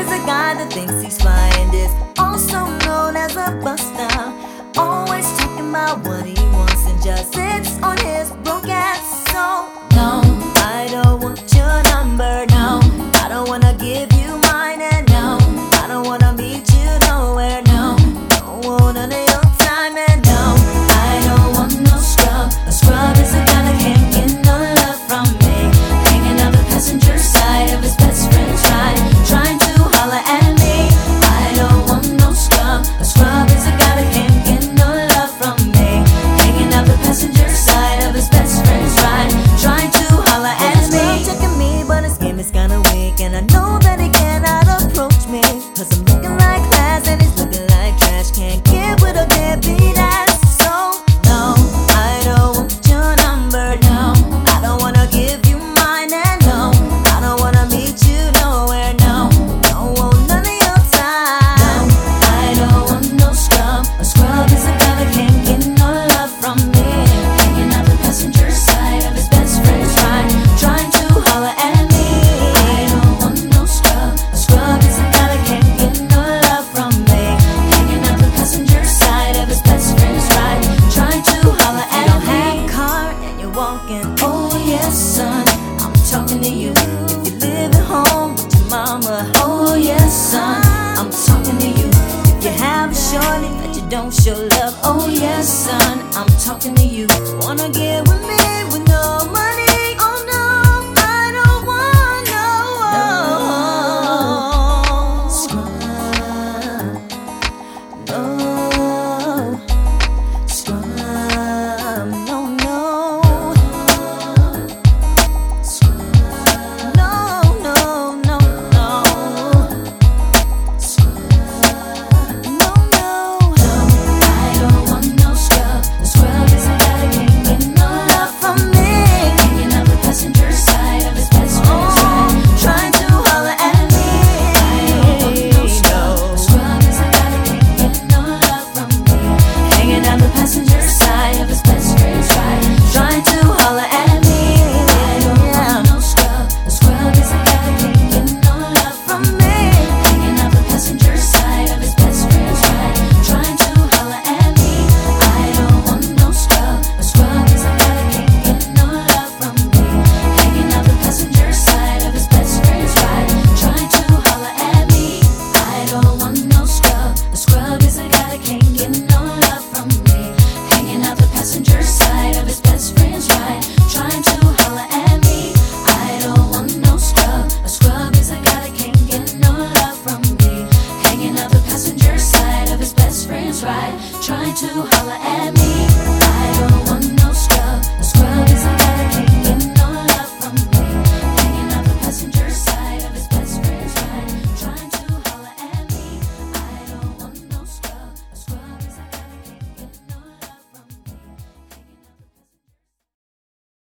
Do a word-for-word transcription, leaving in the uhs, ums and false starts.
is a guy that thinks he's fly and is also known as a buster. Always talking about what he wants and just sits on his broke ass. So no, I don't want your number. No, I don't wanna give you mine. And no, I don't wanna meet you nowhere. No, don't want none of your time. And no, I don't want no scrub. A scrub is a guy that can't get no love from me. Hanging out the passenger side of his best friend's ride, trying to holler at me. I don't want no scrub. A scrub is a guy that can't get no love from me. Hanging out the passenger side of his best friend's ride, trying to holler at me. He's checking me, but his game is kinda weak, and I know that he cannot approach me, cause I'm looking like class and he's looking like trash. Can't get with a deadbeat ass. So no, I don't want your number. No, I don't wanna give you mine. And no, I don't wanna meet you nowhere. No, don't want none of your time. No, I don't want no scrub. A scrub is a guy that can't get no love from me. Hanging out the passenger side of his best friend's ride, trying to holler at me. I don't want no scrub. A scrub is a guy that can't get no love from me. Hanging out the passenger side of his best friend's ride, trying to holler at me. You don't have a car and you're walking. Oh yes, son, I'm talking to you. If you live at home with your mama. Oh yes, son, I'm talking to you. If you have a shorty that you don't show love. Oh yes, son, I'm talking to you. Wanna get with me with no money?